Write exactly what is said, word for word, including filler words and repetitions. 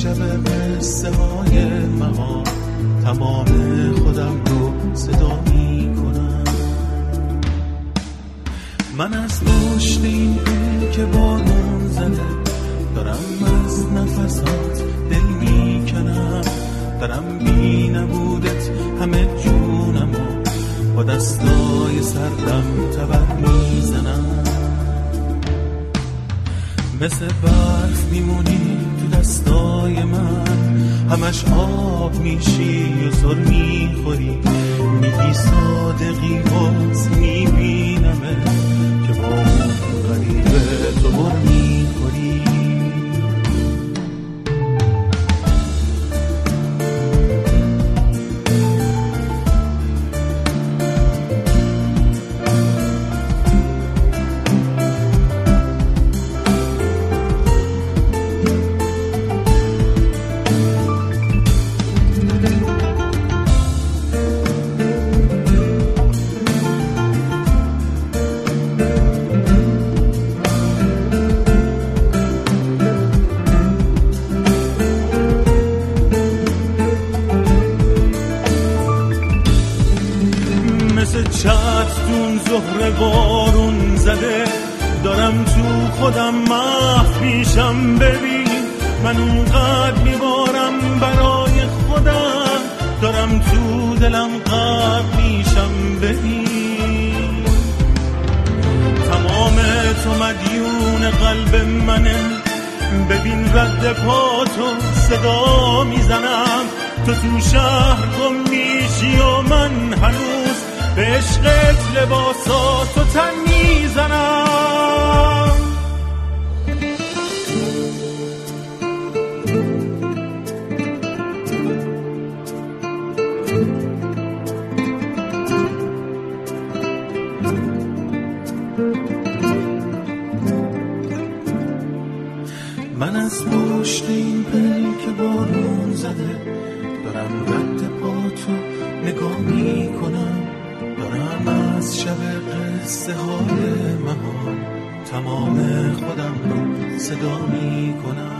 شب قصه های مهان تمام خودم رو صدا می کنم. من از پشت این پل که بارون زده دارم از نفسات دل می کنم، دارم بی نبودت همه جونمو با دستای سردم تبر می زنم. مثل برف میمونی تو دستای من، همش آب میشی و سر میخوری، میگی صادقی باز میبینمه که با اون غریبه تو بر میخوری. چترون زهر بارون زده دارم تو خودم محو میشم. ببین من اونقدر میبارم برای خودم، دارم تو دلم غرق میشم. ببین تمام تو مدیون قلب منه، ببین رد پا تو صدا میزنم. تو تو شهر گم میشی و من هنوز به عشقت لباساتو تن میزنم. من از پشت این پل که بارون زده دارم رد پاتو نگاه میکنم، دارم از شب قصه های مهان تمام خودم رو صدا می کنم.